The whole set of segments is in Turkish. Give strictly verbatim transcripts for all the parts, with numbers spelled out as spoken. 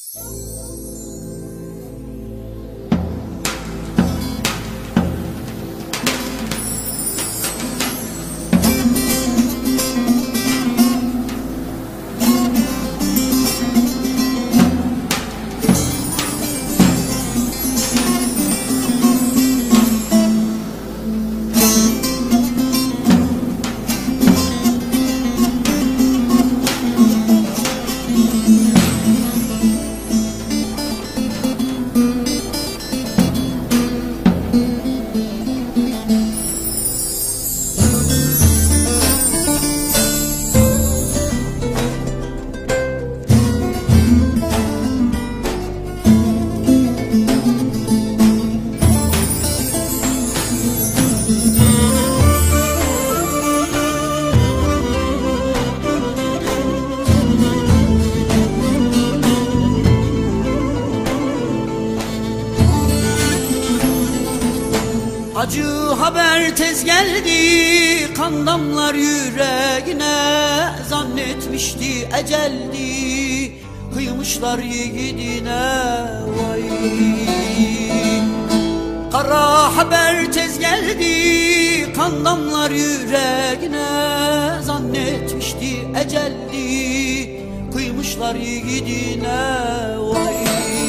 Acı haber tez geldi, kan damlar yüreğine. Zannetmişti eceldi, kıymışlar yiğidine. Vay. Kara haber tez geldi, kan damlar yüreğine. Zannetmişti eceldi, kıymışlar yiğidine. Vay.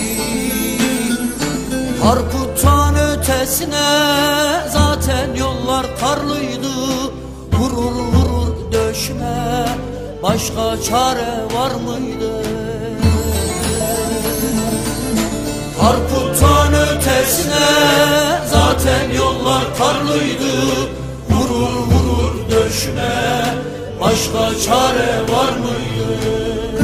Harput'tan ötesine zaten yollar karlıydı. Vurur vurur döşüne, başka çare var mıydı? Harput'tan ötesine zaten yollar karlıydı. Vurur vurur döşüne, başka çare var mıydı?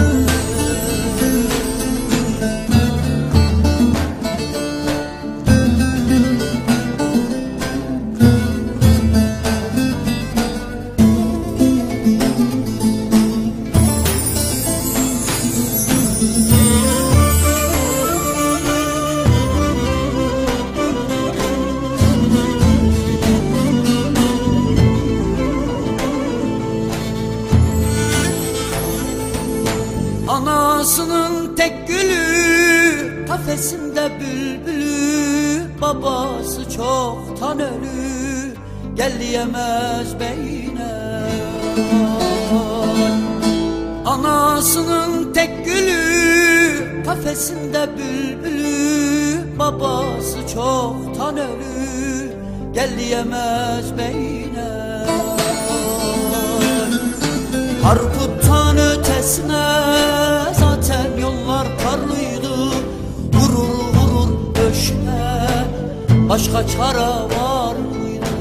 Anasının tek gülü, kafesinde bülbülü. Babası çoktan ölü, gel diyemez beyine. Anasının tek gülü, kafesinde bülbülü. Babası çoktan ölü, gel diyemez beyine. Harput'tan ötesine zaten yollar karlıydı. Vurur vurur döşüne, başka çare var mıydı?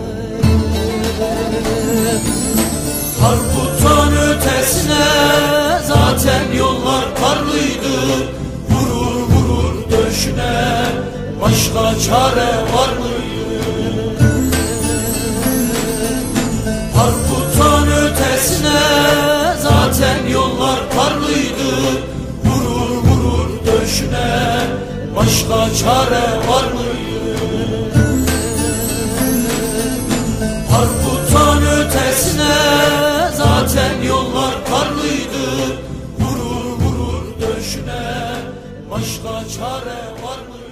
Harput'tan ötesine zaten yollar karlıydı. Vurur vurur döşüne, başka çare var mıydı? Harput'tan ötesine zaten yollar karlıydı. Vurur vurur döşüne, başka çare var mıydı? Harput'tan ötesine zaten yollar karlıydı. Vurur vurur döşüne, başka çare var mıydı?